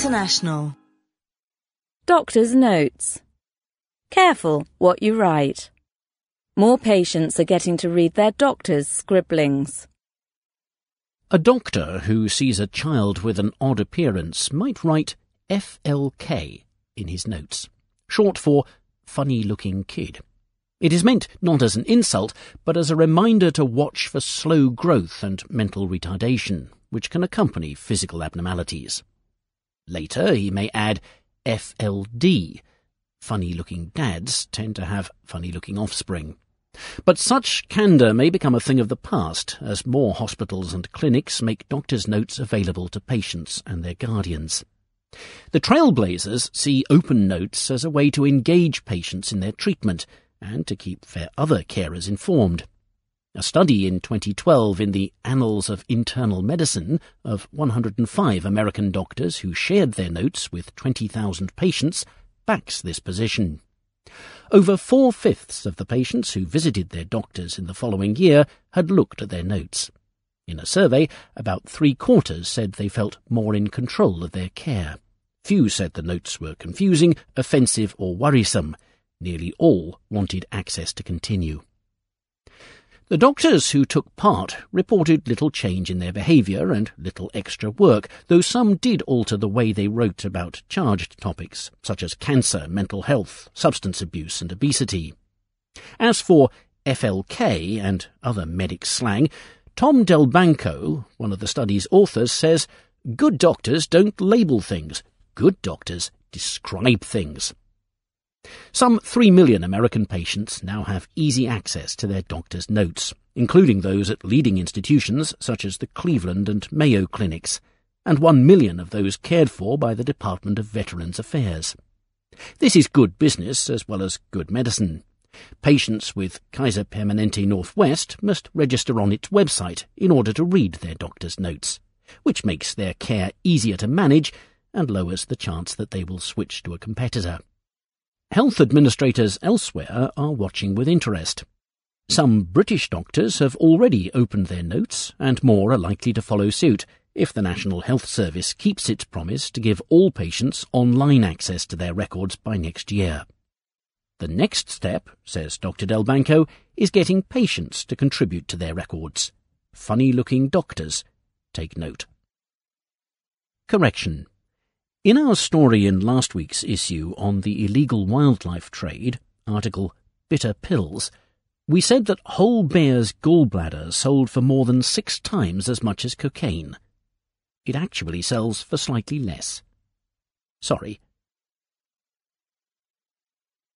International. Doctor's notes. Careful what you write. More patients are getting to read their doctor's scribblings. A doctor who sees a child with an odd appearance might write FLK in his notes, short for funny-looking kid. It is meant not as an insult, but as a reminder to watch for slow growth and mental retardation, which can accompany physical abnormalities. Later he may add FLD. Funny-looking dads tend to have funny-looking offspring. But such candour may become a thing of the past as more hospitals and clinics make doctors' notes available to patients and their guardians. The trailblazers see open notes as a way to engage patients in their treatment and to keep their other carers informed. A study in 2012 in the Annals of Internal Medicine of 105 American doctors who shared their notes with 20,000 patients backs this position. Over 4/5 of the patients who visited their doctors in the following year had looked at their notes. In a survey, about 3/4 said they felt more in control of their care. Few said the notes were confusing, offensive or worrisome. Nearly all wanted access to continue. The doctors who took part reported little change in their behaviour and little extra work, though some did alter the way they wrote about charged topics, such as cancer, mental health, substance abuse and obesity. As for FLK and other medic slang, Tom Del Banco, one of the study's authors, says, "Good doctors don't label things. Good doctors describe things." Some 3 million American patients now have easy access to their doctor's notes, including those at leading institutions such as the Cleveland and Mayo clinics, and 1 million of those cared for by the Department of Veterans Affairs. This is good business as well as good medicine. Patients with Kaiser Permanente Northwest must register on its website in order to read their doctor's notes, which makes their care easier to manage and lowers the chance that they will switch to a competitor. Health administrators elsewhere are watching with interest. Some British doctors have already opened their notes, and more are likely to follow suit if the National Health Service keeps its promise to give all patients online access to their records by next year. The next step, says Dr. Del Banco, is getting patients to contribute to their records. Funny-looking doctors take note. Correction. In our story in last week's issue on the illegal wildlife trade, article Bitter Pills, we said that whole bear's gallbladder sold for more than 6 times as much as cocaine. It actually sells for slightly less. Sorry,